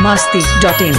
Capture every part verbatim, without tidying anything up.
masti dot in.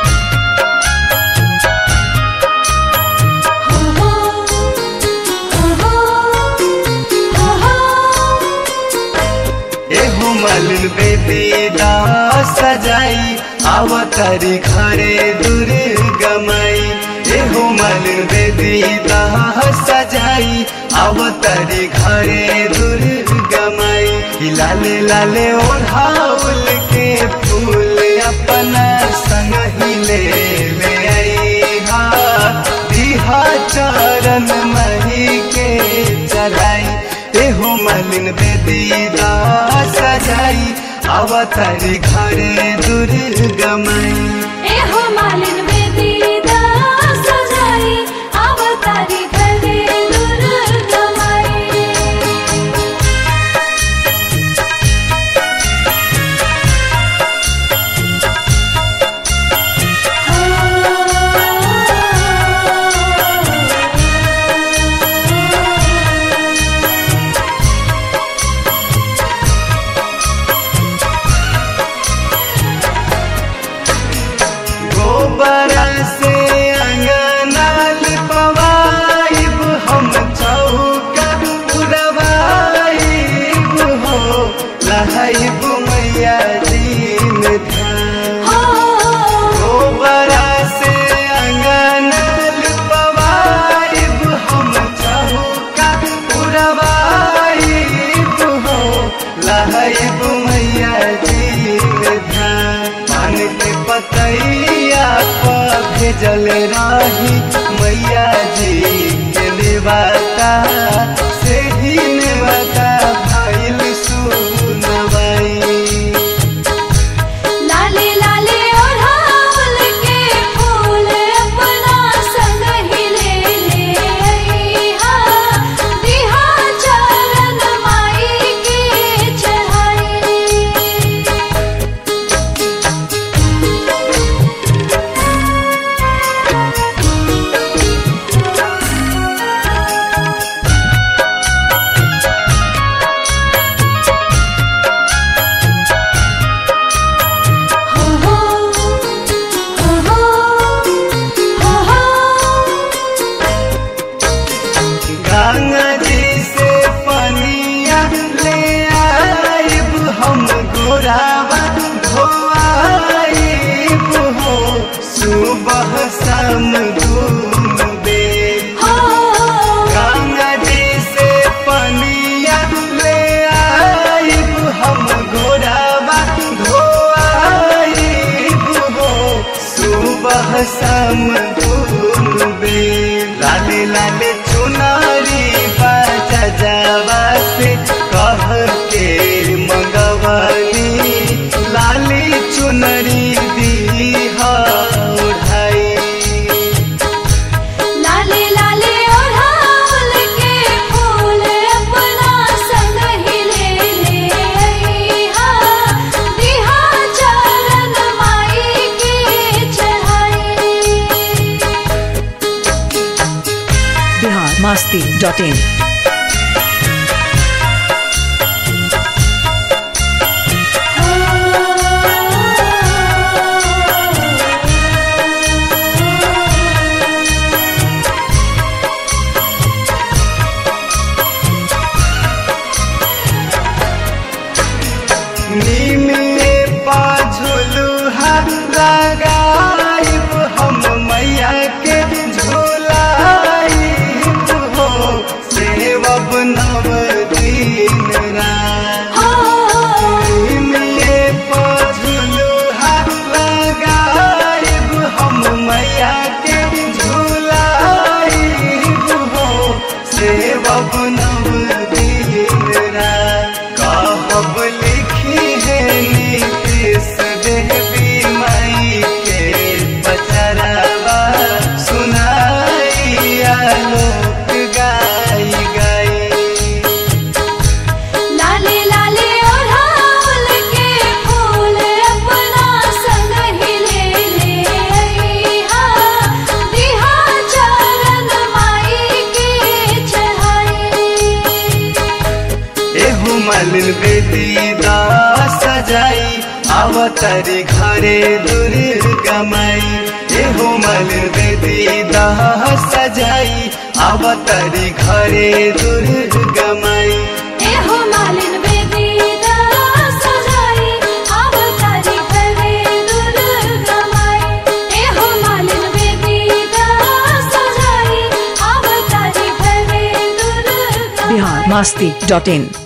मलिन बेदीदा सजाई आवतारी घरे दुर्गा माई। एहो मलिन बेदीदा सजाई आवतारी घरे दुर्गा माई। लाले लाले ओढ़ाउल के फूल अपना संग ही ले ले आईहा। दिहा चरण मही के चढ़ाई। एहो मलिन बेदीदा सजाई आवतारी घरे दुर्गा माई। एहो मलिन बेदीदा सजाई आवतारी घरे दुर्गा माई। गोबरा से अंगना लिपवाइब हम चौका पुरवाइब हो। लहाइब मैया जी में ध्यान। गोबरा से अंगना लिपवाइब हम चौका पुरवाइब हो। लहाइब मैया जी में ध्यान। पान के पतैया पर भेजल रही मैया जी के नेवाता। से ही नेवाता भइल सुनवाई। लाले लाले ओढ़ाउल के फूल अपना संग ही ले ले आईहा। दिहा चरण माई के चढ़ाई। गंगा जी से पनिया ले आइब हम गोरावा धोआइब हो। सुबह शाम दूनु बेर। गंगा जी से पनिया ले आइब हम गोरावा धोआइब हो। सुबह शाम दूनु बेर। लाले लाले चुनारी बाजा जावा से कह के मंगवानी। लाली चुनरी दीहा उठाई। लाले लाले ओढ़ाउल के फूल अपना संग ही ले ले आईहा। दिहा चरण माई के चढ़ाई। Bihar masti dot in. नीमिए पाझुलुहा लगाइब हम मैया के झोलाइब हो। सेवब नव दिन रात। नीमिए पाझुलुहा लगाइब हम मैया के झोलाइब हो। सेवब नव दिन रात। कहब लिखी है नीतीश देवी माई के पचरावा। सुनाई आलोक गाई गाई। लाले लाले ओढ़ाउल के फूल अपना संग ही ले ले आईहा। दिहा चरण माई के चढ़ाई। एहो मलिन बेदीदा सजाई अवतारी घरे दुर्गा माई एहो मालिन बेदी दाह सजाई अवतारी घरे दुर्गा माई एहो मालिन बेदी दाह सजाई अवतारी घरे दुर्गा माई एहो मालिन बेदी दाह सजाई अवतारी घरे दुर्गा बिहार मस्ती डॉट इन।